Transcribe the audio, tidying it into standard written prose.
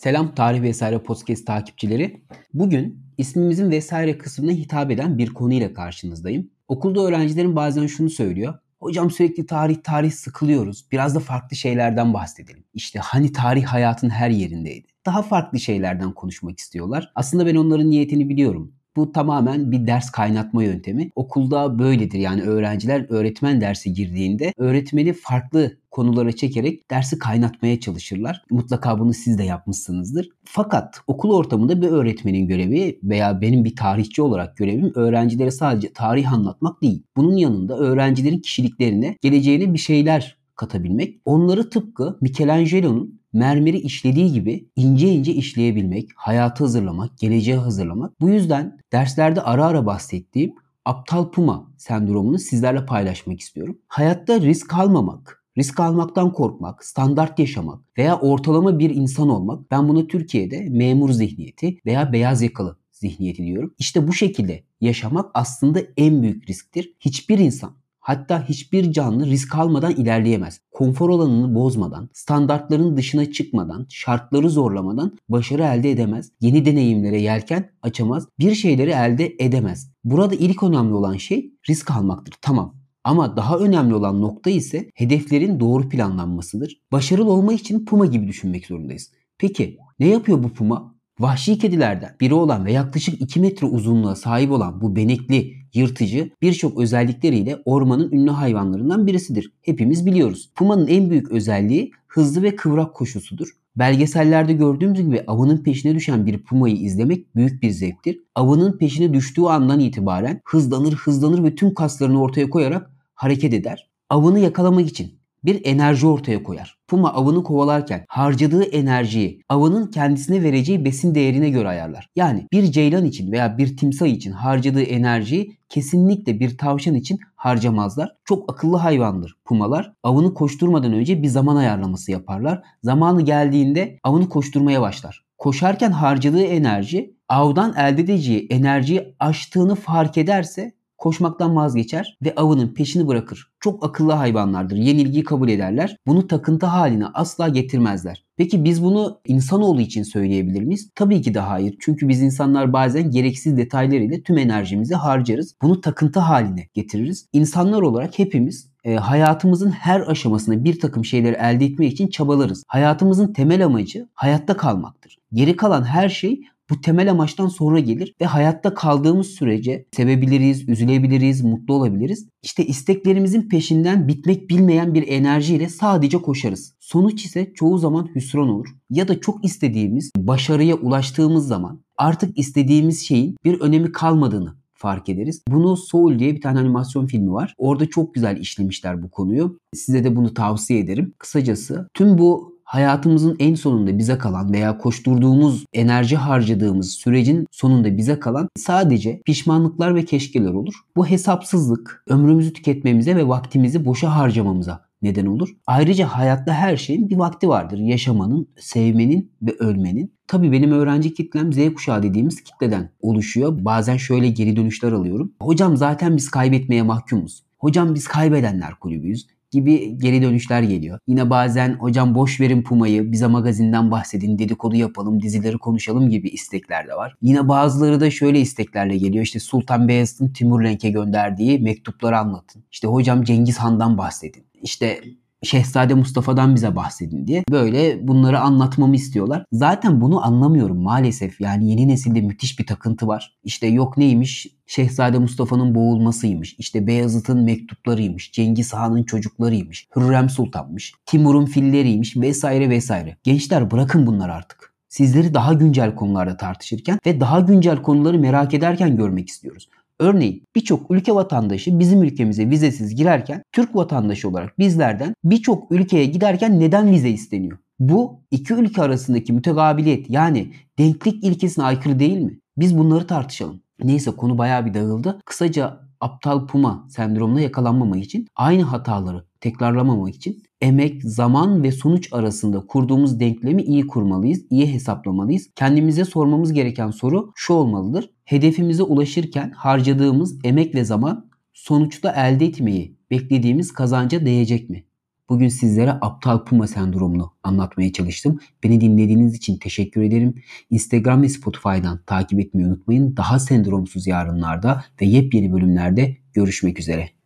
Selam Tarih Vesaire Podcast takipçileri. Bugün ismimizin vesaire kısmına hitap eden bir konuyla karşınızdayım. Okulda öğrencilerin bazen şunu söylüyor. Hocam sürekli tarih sıkılıyoruz. Biraz da farklı şeylerden bahsedelim. İşte hani tarih hayatın her yerindeydi. Daha farklı şeylerden konuşmak istiyorlar. Aslında ben onların niyetini biliyorum. Bu tamamen bir ders kaynatma yöntemi. Okulda böyledir, yani öğrenciler öğretmen dersi girdiğinde öğretmeni farklı konulara çekerek dersi kaynatmaya çalışırlar. Mutlaka bunu siz de yapmışsınızdır. Fakat okul ortamında bir öğretmenin görevi veya benim bir tarihçi olarak görevim öğrencilere sadece tarih anlatmak değil. Bunun yanında öğrencilerin kişiliklerine, geleceğine bir şeyler katabilmek. Onları tıpkı Michelangelo'nun mermeri işlediği gibi ince ince işleyebilmek, hayatı hazırlamak, geleceğe hazırlamak. Bu yüzden derslerde ara ara bahsettiğim aptal puma sendromunu sizlerle paylaşmak istiyorum. Hayatta risk almamak, risk almaktan korkmak, standart yaşamak veya ortalama bir insan olmak, ben buna Türkiye'de memur zihniyeti veya beyaz yakalı zihniyeti diyorum. İşte bu şekilde yaşamak aslında en büyük risktir. Hiçbir insan, hatta hiçbir canlı risk almadan ilerleyemez. Konfor alanını bozmadan, standartların dışına çıkmadan, şartları zorlamadan başarı elde edemez. Yeni deneyimlere yelken açamaz. Bir şeyleri elde edemez. Burada ilk önemli olan şey risk almaktır. Tamam. Ama daha önemli olan nokta ise hedeflerin doğru planlanmasıdır. Başarılı olmak için puma gibi düşünmek zorundayız. Peki ne yapıyor bu puma? Vahşi kedilerden biri olan ve yaklaşık 2 metre uzunluğa sahip olan bu benekli yırtıcı birçok özellikleriyle ormanın ünlü hayvanlarından birisidir. Hepimiz biliyoruz. Pumanın en büyük özelliği hızlı ve kıvrak koşusudur. Belgesellerde gördüğümüz gibi avının peşine düşen bir pumayı izlemek büyük bir zevktir. Avının peşine düştüğü andan itibaren hızlanır ve tüm kaslarını ortaya koyarak hareket eder. Avını yakalamak için bir enerji ortaya koyar. Puma avını kovalarken harcadığı enerjiyi avının kendisine vereceği besin değerine göre ayarlar. Yani bir ceylan için veya bir timsah için harcadığı enerjiyi kesinlikle bir tavşan için harcamazlar. Çok akıllı hayvandır pumalar. Avını koşturmadan önce bir zaman ayarlaması yaparlar. Zamanı geldiğinde avını koşturmaya başlar. Koşarken harcadığı enerji avdan elde edeceği enerjiyi aştığını fark ederse koşmaktan vazgeçer ve avının peşini bırakır. Çok akıllı hayvanlardır. Yenilgiyi kabul ederler. Bunu takıntı haline asla getirmezler. Peki biz bunu insanoğlu için söyleyebilir miyiz? Tabii ki de hayır. Çünkü biz insanlar bazen gereksiz detaylarıyla tüm enerjimizi harcarız. Bunu takıntı haline getiririz. İnsanlar olarak hepimiz hayatımızın her aşamasında bir takım şeyleri elde etmek için çabalarız. Hayatımızın temel amacı hayatta kalmaktır. Geri kalan her şey bu temel amaçtan sonra gelir ve hayatta kaldığımız sürece sevebiliriz, üzülebiliriz, mutlu olabiliriz. İşte isteklerimizin peşinden bitmek bilmeyen bir enerjiyle sadece koşarız. Sonuç ise çoğu zaman hüsran olur ya da çok istediğimiz başarıya ulaştığımız zaman artık istediğimiz şeyin bir önemi kalmadığını fark ederiz. Bunu Soul diye bir tane animasyon filmi var. Orada çok güzel işlemişler bu konuyu. Size de bunu tavsiye ederim. Kısacası tüm bu hayatımızın en sonunda bize kalan veya koşturduğumuz, enerji harcadığımız sürecin sonunda bize kalan sadece pişmanlıklar ve keşkeler olur. Bu hesapsızlık ömrümüzü tüketmemize ve vaktimizi boşa harcamamıza neden olur. Ayrıca hayatta her şeyin bir vakti vardır. Yaşamanın, sevmenin ve ölmenin. Tabii benim öğrenci kitlem Z kuşağı dediğimiz kitleden oluşuyor. Bazen şöyle geri dönüşler alıyorum. Hocam zaten biz kaybetmeye mahkumuz. Hocam biz kaybedenler kulübüyüz gibi geri dönüşler geliyor. Yine bazen hocam boş verin Puma'yı, bize magazinden bahsedin, dedikodu yapalım, dizileri konuşalım gibi istekler de var. Yine bazıları da şöyle isteklerle geliyor. İşte Sultan Beyazıt'ın Timur Lenk'e gönderdiği mektupları anlatın. İşte hocam Cengiz Han'dan bahsedin. İşte Şehzade Mustafa'dan bize bahsedin diye böyle bunları anlatmamı istiyorlar. Zaten bunu anlamıyorum maalesef. Yani yeni nesilde müthiş bir takıntı var. İşte yok neymiş? Şehzade Mustafa'nın boğulmasıymış. İşte Beyazıt'ın mektuplarıymış. Cengiz Han'ın çocuklarıymış. Hürrem Sultan'mış. Timur'un filleriymiş vesaire vesaire. Gençler bırakın bunları artık. Sizleri daha güncel konularda tartışırken ve daha güncel konuları merak ederken görmek istiyoruz. Örneğin birçok ülke vatandaşı bizim ülkemize vizesiz girerken Türk vatandaşı olarak bizlerden birçok ülkeye giderken neden vize isteniyor? Bu iki ülke arasındaki mütegabiliyet yani denklik ilkesine aykırı değil mi? Biz bunları tartışalım. Neyse konu bayağı bir dağıldı. Kısaca aptal puma sendromuna yakalanmamak için, aynı hataları tekrarlamamak için emek, zaman ve sonuç arasında kurduğumuz denklemi iyi kurmalıyız, iyi hesaplamalıyız. Kendimize sormamız gereken soru şu olmalıdır. Hedefimize ulaşırken harcadığımız emek ve zaman sonuçta elde etmeyi beklediğimiz kazanca değecek mi? Bugün sizlere aptal puma sendromunu anlatmaya çalıştım. Beni dinlediğiniz için teşekkür ederim. Instagram ve Spotify'dan takip etmeyi unutmayın. Daha sendromsuz yarınlarda ve yepyeni bölümlerde görüşmek üzere.